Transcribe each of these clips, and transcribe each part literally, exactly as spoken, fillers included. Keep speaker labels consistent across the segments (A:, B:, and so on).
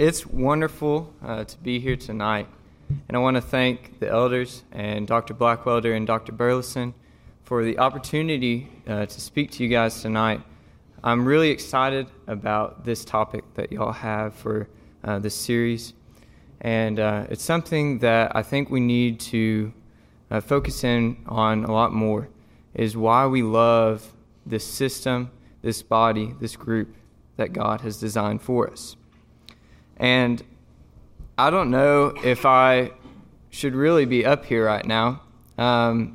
A: it's wonderful uh, to be here tonight, and I want to thank the elders and Doctor Blackwelder and Doctor Burleson for the opportunity uh, to speak to you guys tonight. I'm really excited about this topic that y'all have for uh, this series, and uh, it's something that I think we need to uh, focus in on a lot more, is why we love this system, this body, this group that God has designed for us. And I don't know if I should really be up here right now. Um,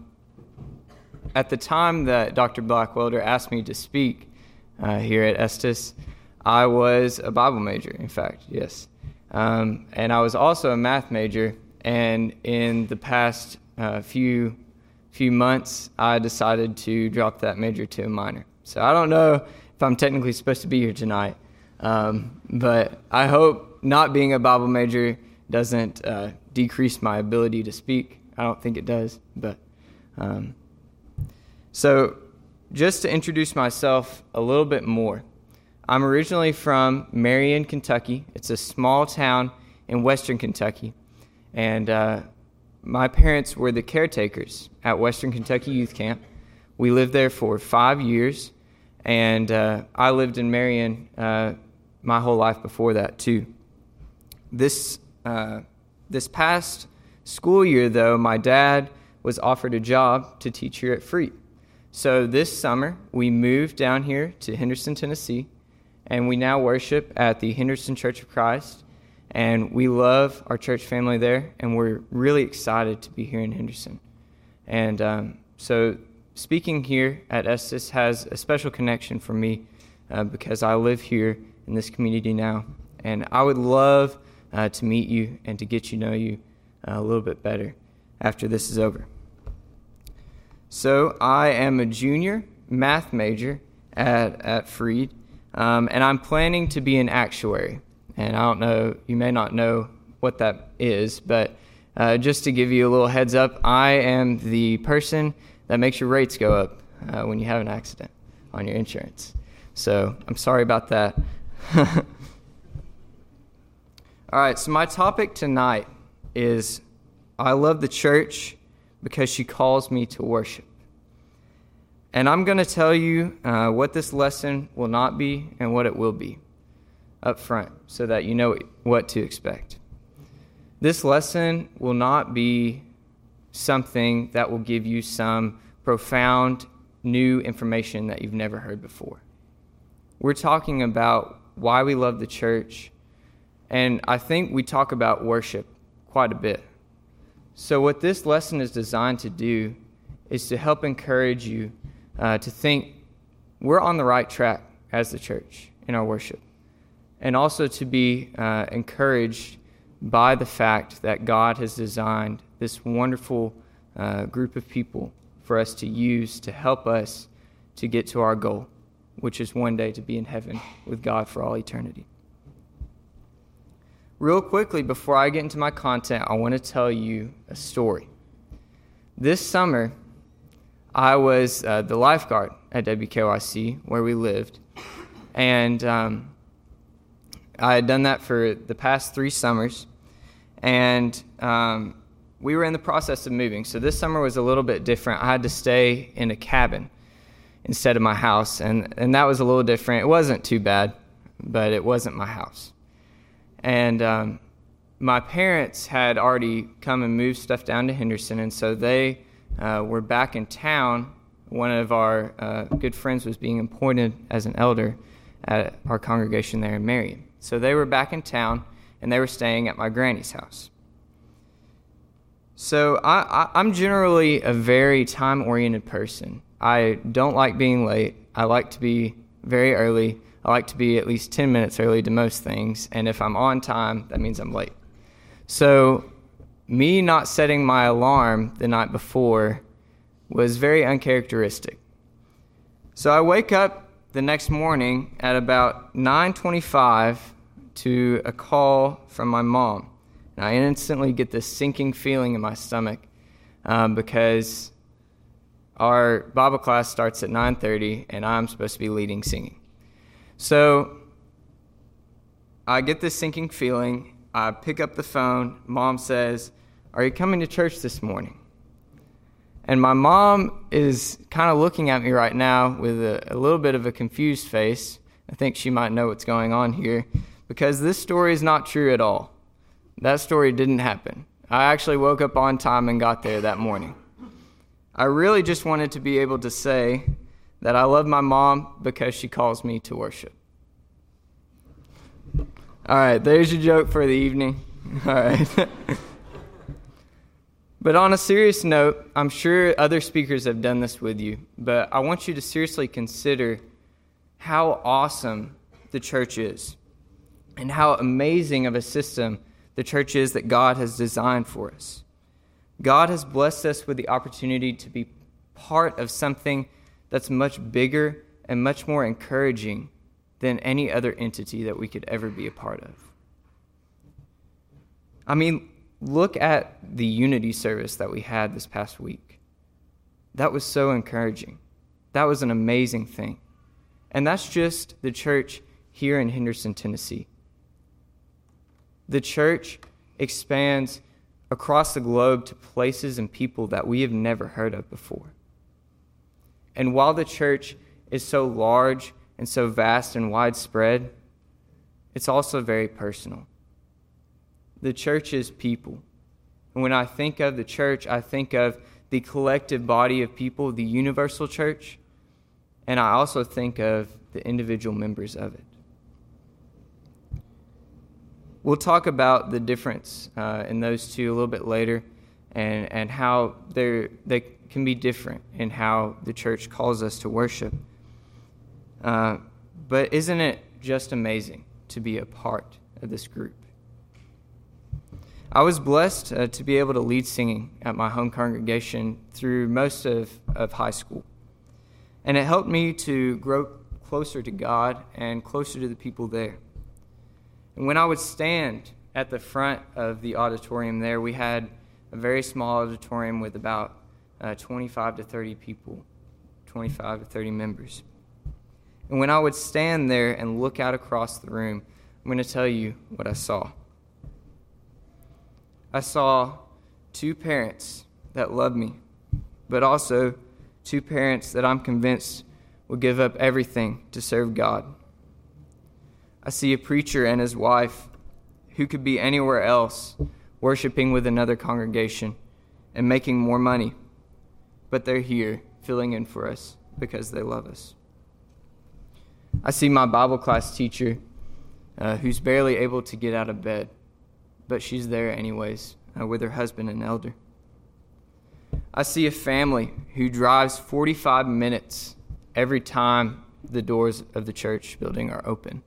A: at the time that Doctor Blackwelder asked me to speak uh, here at Estes, I was a Bible major, in fact, yes. Um, and I was also a math major, and in the past uh, few few months, I decided to drop that major to a minor. So I don't know if I'm technically supposed to be here tonight, um, but I hope not being a Bible major doesn't uh, decrease my ability to speak. I don't think it does, but um, so just to introduce myself a little bit more, I'm originally from Marion, Kentucky. It's a small town in western Kentucky, and uh, my parents were the caretakers at Western Kentucky Youth Camp. We lived there for five years, and uh, I lived in Marion uh, my whole life before that too. This uh, this past school year, though, my dad was offered a job to teach here at Freed. So this summer, we moved down here to Henderson, Tennessee, and we now worship at the Henderson Church of Christ, and we love our church family there, and we're really excited to be here in Henderson. And um, so speaking here at Estes has a special connection for me uh, because I live here in this community now, and I would love uh, to meet you and to get to know you uh, a little bit better after this is over. So I am a junior math major at, at Freed, um, and I'm planning to be an actuary. And I don't know, you may not know what that is, but uh, just to give you a little heads up, I am the person that makes your rates go up uh, when you have an accident on your insurance. So I'm sorry about that. All right, so my topic tonight is I love the church because she calls me to worship. And I'm going to tell you uh, what this lesson will not be and what it will be up front so that you know what to expect. This lesson will not be something that will give you some profound new information that you've never heard before. We're talking about why we love the church, and I think we talk about worship quite a bit. So what this lesson is designed to do is to help encourage you uh, to think we're on the right track as the church in our worship, and also to be uh, encouraged by the fact that God has designed this wonderful uh, group of people for us to use to help us to get to our goal, which is one day to be in heaven with God for all eternity. Real quickly, before I get into my content, I want to tell you a story. This summer, I was uh, the lifeguard at W K Y C, where we lived, and um, I had done that for the past three summers, and um, we were in the process of moving. So this summer was a little bit different. I had to stay in a cabin instead of my house, and, and that was a little different. It wasn't too bad, but it wasn't my house. And um, my parents had already come and moved stuff down to Henderson, and so they uh, were back in town. One of our uh, good friends was being appointed as an elder at our congregation there in Marion. So they were back in town, and they were staying at my granny's house. So I, I, I'm generally a very time-oriented person. I don't like being late. I like to be very early. I like to be at least ten minutes early to most things, and if I'm on time, that means I'm late. So me not setting my alarm the night before was very uncharacteristic. So I wake up the next morning at about nine twenty-five to a call from my mom. And I instantly get this sinking feeling in my stomach um, because our Bible class starts at nine thirty, and I'm supposed to be leading singing. So I get this sinking feeling. I pick up the phone. Mom says, "Are you coming to church this morning?" And my mom is kind of looking at me right now with a, a little bit of a confused face. I think she might know what's going on here, because this story is not true at all. That story didn't happen. I actually woke up on time and got there that morning. I really just wanted to be able to say that I love my mom because she calls me to worship. All right, there's your joke for the evening. All right. But on a serious note, I'm sure other speakers have done this with you, but I want you to seriously consider how awesome the church is and how amazing of a system the church is that God has designed for us. God has blessed us with the opportunity to be part of something that's much bigger and much more encouraging than any other entity that we could ever be a part of. I mean, look at the unity service that we had this past week. That was so encouraging. That was an amazing thing. And that's just the church here in Henderson, Tennessee. The church expands across the globe to places and people that we have never heard of before. And while the church is so large and so vast and widespread, it's also very personal. The church is people. And when I think of the church, I think of the collective body of people, the universal church, and I also think of the individual members of it. We'll talk about the difference uh, in those two a little bit later, and, and how they're, they can be different in how the church calls us to worship. Uh, but isn't it just amazing to be a part of this group? I was blessed uh, to be able to lead singing at my home congregation through most of, of high school. And it helped me to grow closer to God and closer to the people there. And when I would stand at the front of the auditorium there, we had a very small auditorium with about uh, twenty-five to thirty people, twenty-five to thirty members. And when I would stand there and look out across the room, I'm going to tell you what I saw. I saw two parents that loved me, but also two parents that I'm convinced will give up everything to serve God. I see a preacher and his wife who could be anywhere else, worshiping with another congregation and making more money, but they're here filling in for us because they love us. I see my Bible class teacher uh, who's barely able to get out of bed, but she's there anyways uh, with her husband and elder. I see a family who drives forty-five minutes every time the doors of the church building are open.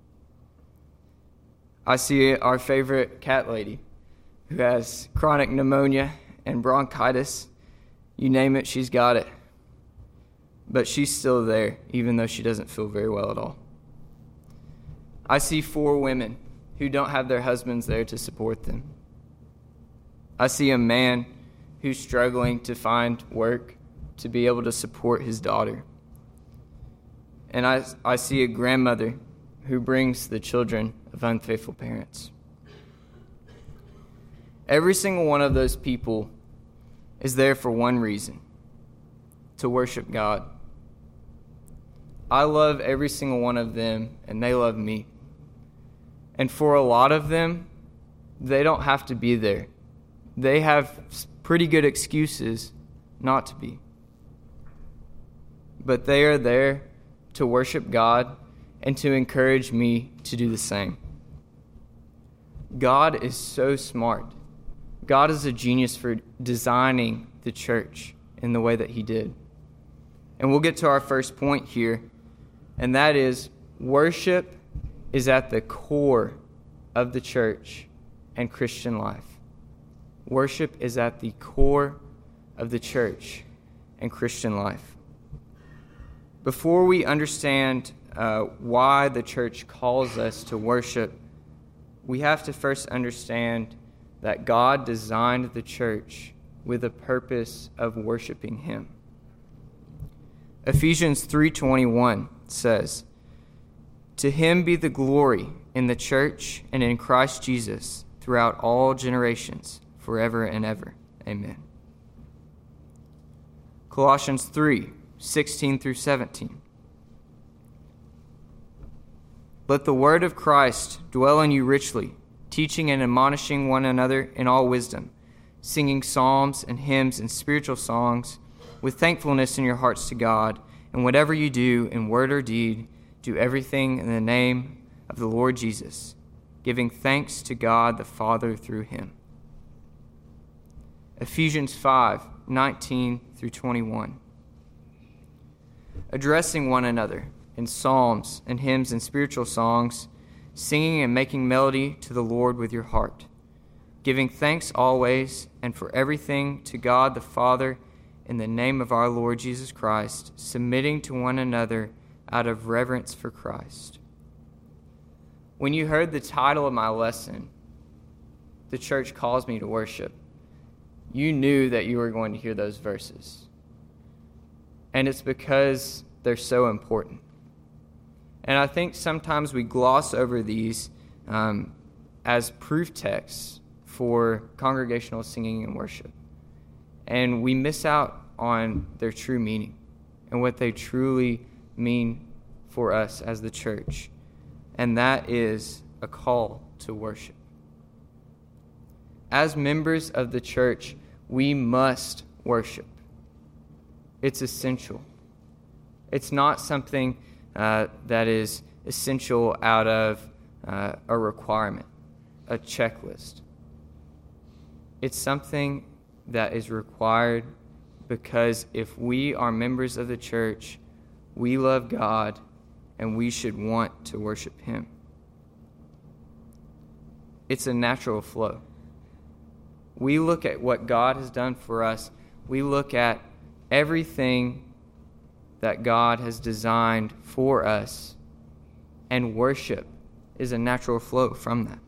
A: I see our favorite cat lady who has chronic pneumonia and bronchitis. You name it, she's got it. But she's still there, even though she doesn't feel very well at all. I see four women who don't have their husbands there to support them. I see a man who's struggling to find work to be able to support his daughter. And I, I see a grandmother who brings the children of unfaithful parents. Every single one of those people is there for one reason: to worship God. I love every single one of them, and they love me. And for a lot of them, they don't have to be there. They have pretty good excuses not to be. But they are there to worship God and to encourage me to do the same. God is so smart. God is a genius for designing the church in the way that he did. And we'll get to our first point here, and that is worship is at the core of the church and Christian life. Worship is at the core of the church and Christian life. Before we understand uh, why the church calls us to worship, we have to first understand that God designed the church with a purpose of worshiping him. Ephesians three twenty-one says, "To him be the glory in the church and in Christ Jesus throughout all generations, forever and ever. Amen. Colossians three, sixteen through seventeen. Let the word of Christ dwell in you richly, teaching and admonishing one another in all wisdom, singing psalms and hymns and spiritual songs with thankfulness in your hearts to God. And whatever you do in word or deed, do everything in the name of the Lord Jesus, giving thanks to God the Father through him. Ephesians five, nineteen through twenty-one. Addressing one another in psalms and hymns and spiritual songs, singing and making melody to the Lord with your heart, giving thanks always and for everything to God the Father in the name of our Lord Jesus Christ, submitting to one another out of reverence for Christ. When you heard the title of my lesson, "The Church Calls Me to Worship," you knew that you were going to hear those verses. And it's because they're so important. And I think sometimes we gloss over these um, as proof texts for congregational singing and worship. And we miss out on their true meaning and what they truly mean for us as the church. And that is a call to worship. As members of the church, we must worship. It's essential. It's not something uh, that is essential out of uh, a requirement, a checklist. It's something that is required because if we are members of the church, we love God and we should want to worship him. It's a natural flow. We look at what God has done for us. We look at everything that God has designed for us, and worship is a natural flow from that.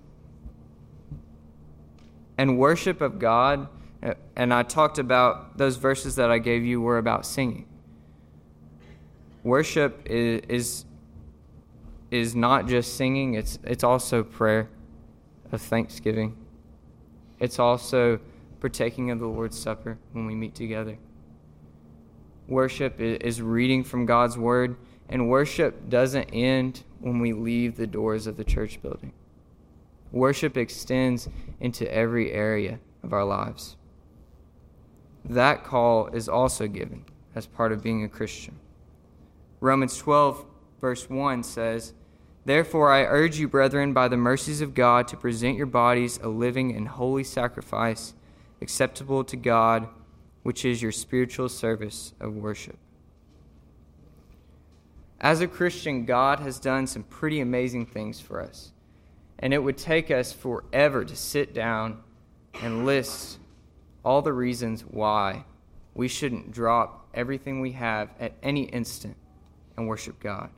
A: And worship of God, and I talked about those verses that I gave you were about singing. Worship is is, is not just singing, it's it's also prayer of thanksgiving. It's also partaking of the Lord's Supper when we meet together. Worship is reading from God's Word, and worship doesn't end when we leave the doors of the church building. Worship extends into every area of our lives. That call is also given as part of being a Christian. Romans twelve, verse one says, "Therefore I urge you, brethren, by the mercies of God, to present your bodies a living and holy sacrifice, acceptable to God, which is your spiritual service of worship." As a Christian, God has done some pretty amazing things for us. And it would take us forever to sit down and list all the reasons why we shouldn't drop everything we have at any instant and worship God.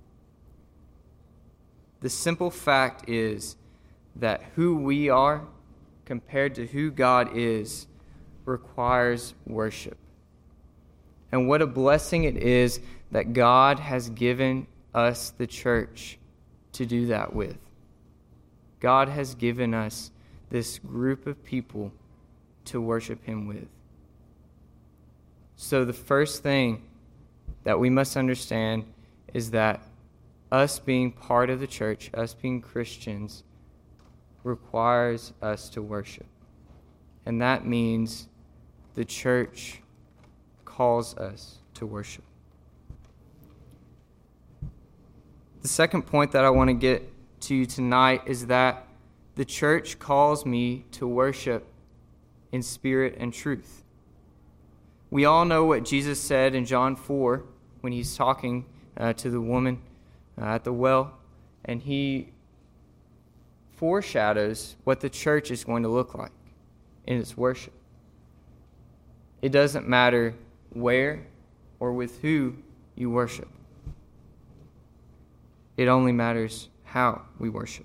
A: The simple fact is that who we are compared to who God is requires worship. And what a blessing it is that God has given us, the church, to do that with. God has given us this group of people to worship him with. So the first thing that we must understand is that us being part of the church, us being Christians, requires us to worship. And that means the church calls us to worship. The second point that I want to get to you tonight is that the church calls me to worship in spirit and truth. We all know what Jesus said in John four when he's talking uh, to the woman uh, at the well, and he foreshadows what the church is going to look like in its worship. It doesn't matter where or with who you worship. It only matters how we worship.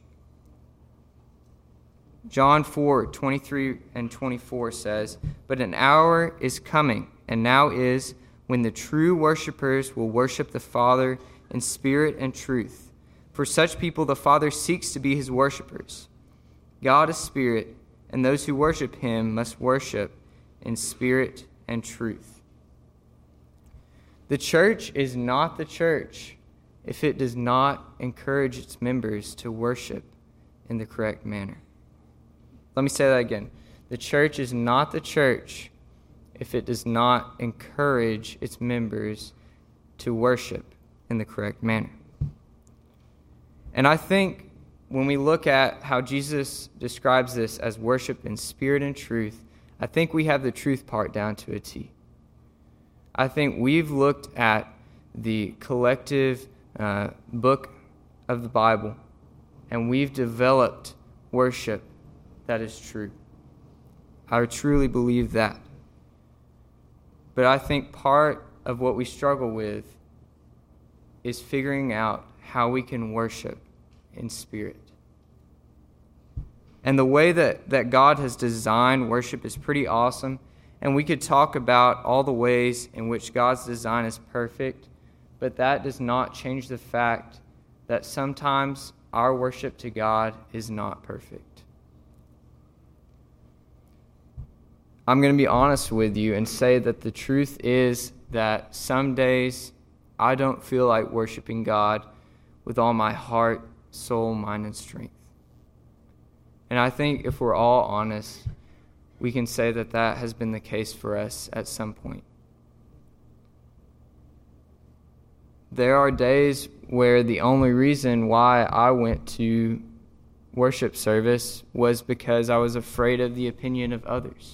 A: John four, twenty-three and twenty-four says, "But an hour is coming, and now is, when the true worshipers will worship the Father in spirit and truth, For such people the Father seeks to be his worshipers. God is spirit, and those who worship him must worship in spirit and truth. The church is not the church if it does not encourage its members to worship in the correct manner. Let me say that again. The church is not the church if it does not encourage its members to worship in the correct manner. And I think when we look at how Jesus describes this as worship in spirit and truth, I think we have the truth part down to a T. I think we've looked at the collective uh, book of the Bible, and we've developed worship that is true. I truly believe that. But I think part of what we struggle with is figuring out how we can worship in spirit. And the way that, that God has designed worship is pretty awesome. And we could talk about all the ways in which God's design is perfect, but that does not change the fact that sometimes our worship to God is not perfect. I'm going to be honest with you and say that the truth is that some days I don't feel like worshiping God with all my heart, soul, mind, and strength. And I think if we're all honest, we can say that that has been the case for us at some point. There are days where the only reason why I went to worship service was because I was afraid of the opinion of others.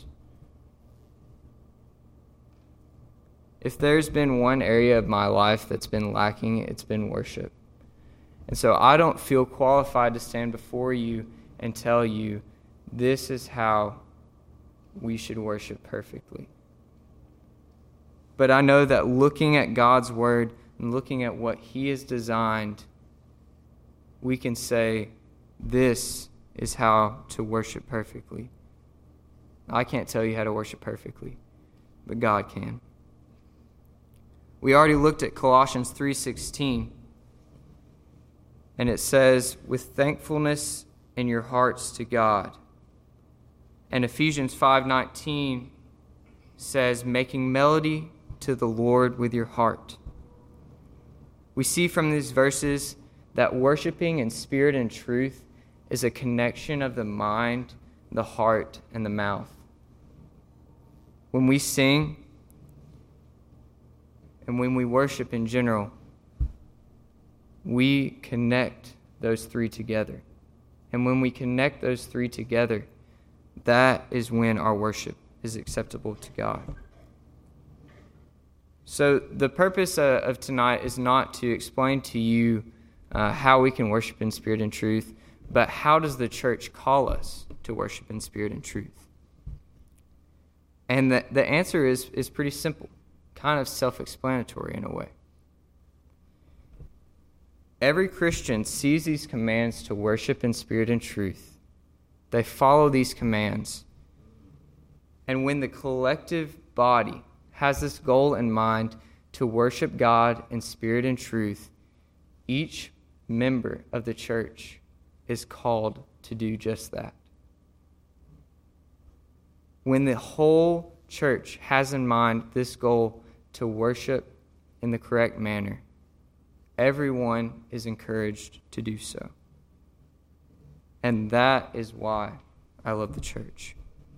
A: If there's been one area of my life that's been lacking, it's been worship. And so I don't feel qualified to stand before you and tell you this is how we should worship perfectly. But I know that looking at God's word and looking at what he has designed, we can say this is how to worship perfectly. I can't tell you how to worship perfectly, but God can. We already looked at Colossians three sixteen, and it says, with thankfulness in your hearts to God. And Ephesians five nineteen says, making melody to the Lord with your heart. We see from these verses that worshiping in spirit and truth is a connection of the mind, the heart, and the mouth. When we sing and when we worship in general, we connect those three together. And when we connect those three together, that is when our worship is acceptable to God. So the purpose uh, of tonight is not to explain to you uh, how we can worship in spirit and truth, but how does the church call us to worship in spirit and truth? And the, the answer is, is pretty simple, kind of self-explanatory in a way. Every Christian sees these commands to worship in spirit and truth. They follow these commands. And when the collective body has this goal in mind to worship God in spirit and truth, each member of the church is called to do just that. When the whole church has in mind this goal to worship in the correct manner, everyone is encouraged to do so. And that is why I love the church.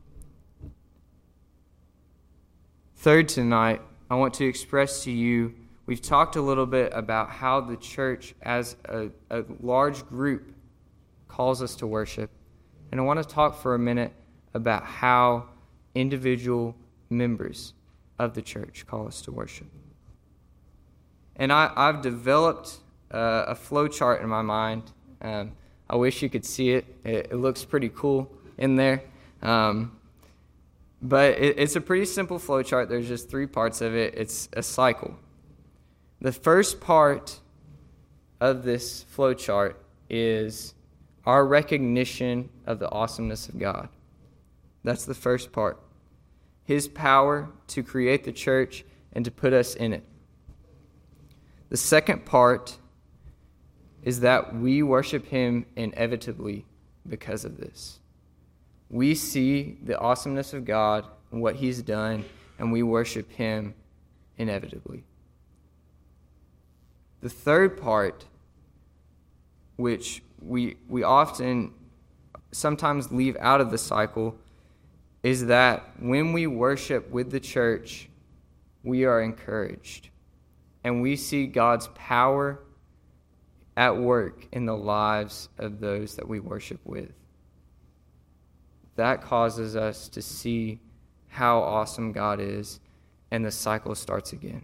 A: Third, tonight, I want to express to you, we've talked a little bit about how the church as a, a large group calls us to worship. And I want to talk for a minute about how individual members of the church call us to worship. And I, I've developed uh, a flow chart in my mind. Um, I wish you could see it. It, it looks pretty cool in there. Um, but it, it's a pretty simple flow chart. There's just three parts of it. It's a cycle. The first part of this flow chart is our recognition of the awesomeness of God. That's the first part. His power to create the church and to put us in it. The second part is that we worship him inevitably because of this. We see the awesomeness of God and what he's done, and we worship him inevitably. The third part, which we we often sometimes leave out of the cycle, is that when we worship with the church, we are encouraged, and we see God's power at work in the lives of those that we worship with. That causes us to see how awesome God is, and the cycle starts again.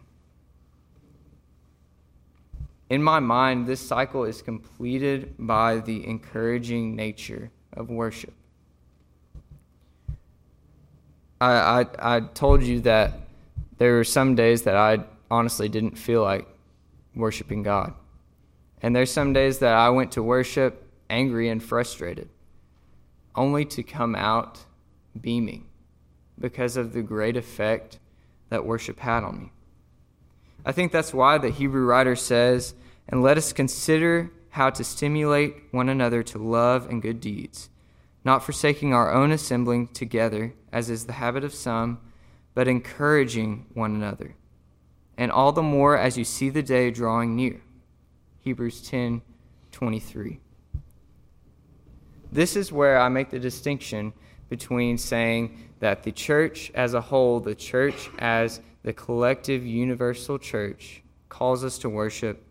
A: In my mind, this cycle is completed by the encouraging nature of worship. I, I, I told you that there were some days that I honestly didn't feel like worshiping God. And there's some days that I went to worship angry and frustrated, only to come out beaming because of the great effect that worship had on me. I think that's why the Hebrew writer says, "And let us consider how to stimulate one another to love and good deeds, not forsaking our own assembling together, as is the habit of some, but encouraging one another, and all the more as you see the day drawing near." Hebrews ten twenty-three. This is where I make the distinction between saying that the church as a whole, the church as the collective universal church, calls us to worship.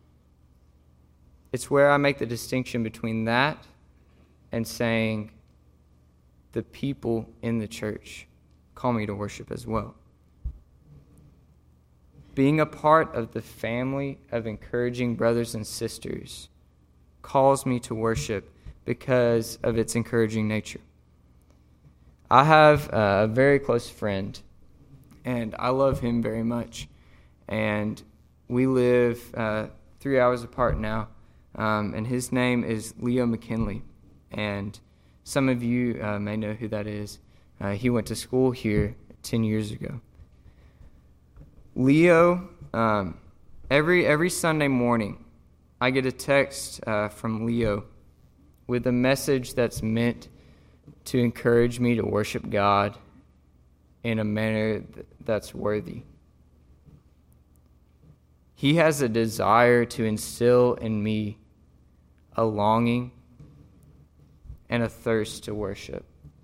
A: It's where I make the distinction between that and saying the people in the church call me to worship as well. Being a part of the family of encouraging brothers and sisters calls me to worship because of its encouraging nature. I have a very close friend, and I love him very much. And we live uh, three hours apart now, um, and his name is Leo McKinley. And some of you uh, may know who that is. Uh, he went to school here ten years ago. Leo, um, every every Sunday morning, I get a text uh, from Leo with a message that's meant to encourage me to worship God in a manner that's worthy. He has a desire to instill in me a longing and a thirst to worship.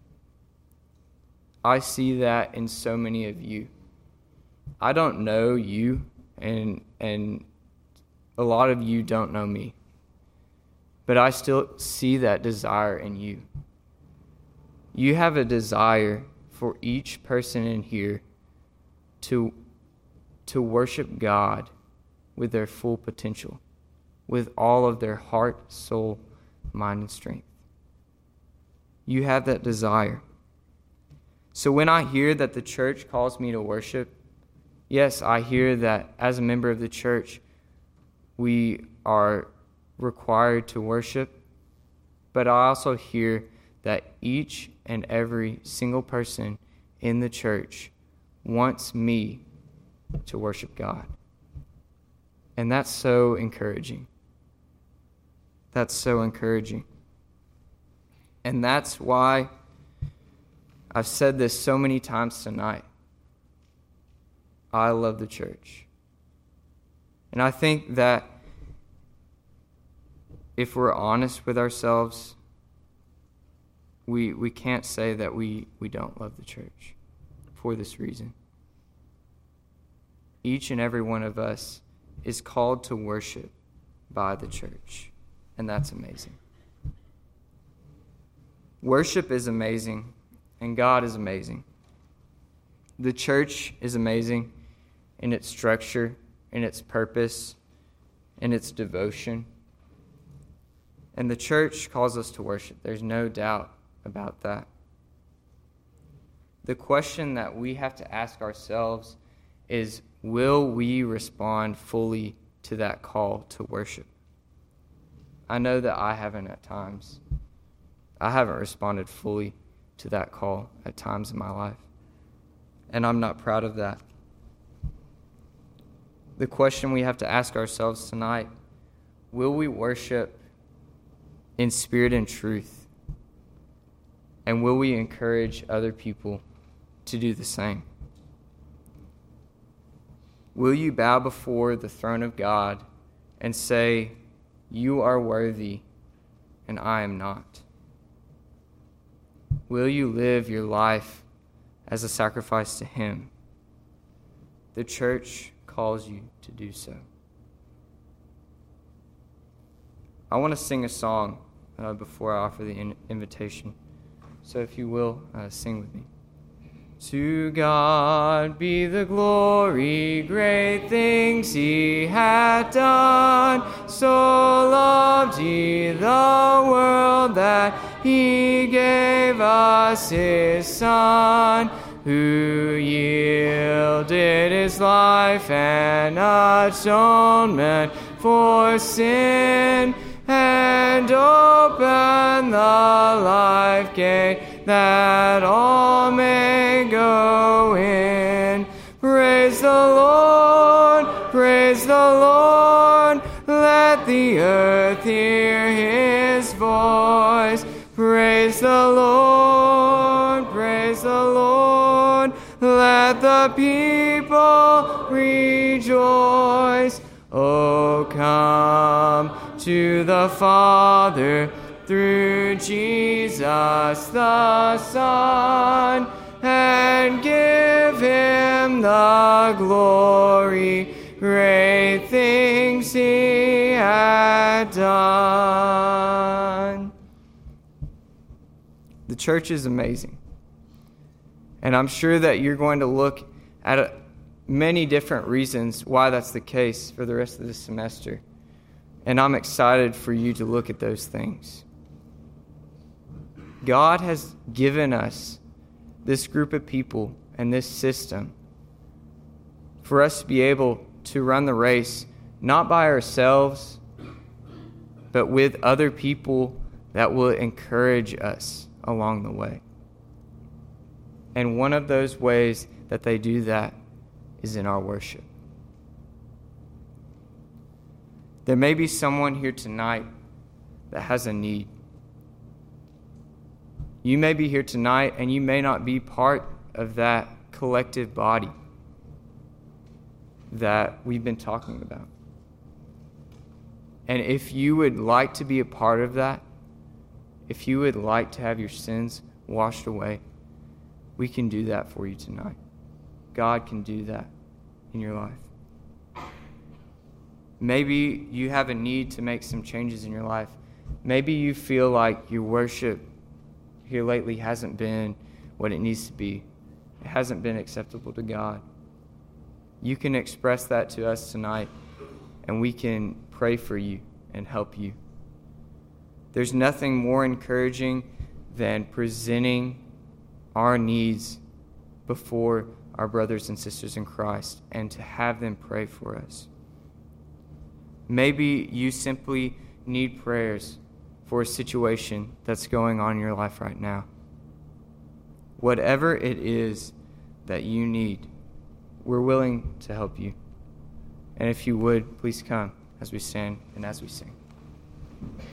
A: I see that in so many of you. I don't know you, and and a lot of you don't know me. But I still see that desire in you. You have a desire for each person in here to, to worship God with their full potential, with all of their heart, soul, mind, and strength. You have that desire. So when I hear that the church calls me to worship, yes, I hear that as a member of the church, we are required to worship, but I also hear that each and every single person in the church wants me to worship God. And that's so encouraging. That's so encouraging. And that's why I've said this so many times tonight. I love the church. And I think that if we're honest with ourselves, we we can't say that we, we don't love the church for this reason. Each and every one of us is called to worship by the church, and that's amazing. Worship is amazing, and God is amazing. The church is amazing in its structure, in its purpose, in its devotion. And the church calls us to worship. There's no doubt about that. The question that we have to ask ourselves is, will we respond fully to that call to worship? I know that I haven't at times. I haven't responded fully to that call at times in my life. And I'm not proud of that. The question we have to ask ourselves tonight, will we worship in spirit and truth? And will we encourage other people to do the same? Will you bow before the throne of God and say, "You are worthy, and I am not"? Will you live your life as a sacrifice to Him? The church calls you to do so. I want to sing a song uh, before I offer the in- invitation. So if you will, uh, sing with me. To God be the glory, great things He hath done. So loved He the world that He gave us His Son, who yielded His life and atonement for sin, and opened the life gate that all may go in. Praise the Lord, praise the Lord, let the earth hear His voice. Praise the Lord, praise the Lord, let the people rejoice. Oh, come to the Father through Jesus the Son, and give Him the glory, great things He had done. The church is amazing, and I'm sure that you're going to look at a, many different reasons why that's the case for the rest of this semester, and I'm excited for you to look at those things. God has given us this group of people and this system for us to be able to run the race, not by ourselves, but with other people that will encourage us along the way. And one of those ways that they do that is in our worship. There may be someone here tonight that has a need. You may be here tonight and you may not be part of that collective body that we've been talking about. And if you would like to be a part of that, if you would like to have your sins washed away, we can do that for you tonight. God can do that in your life. Maybe you have a need to make some changes in your life. Maybe you feel like your worship here lately hasn't been what it needs to be. It hasn't been acceptable to God. You can express that to us tonight, and we can pray for you and help you. There's nothing more encouraging than presenting our needs before our brothers and sisters in Christ and to have them pray for us. Maybe you simply need prayers for a situation that's going on in your life right now. Whatever it is that you need, we're willing to help you. And if you would, please come as we stand and as we sing.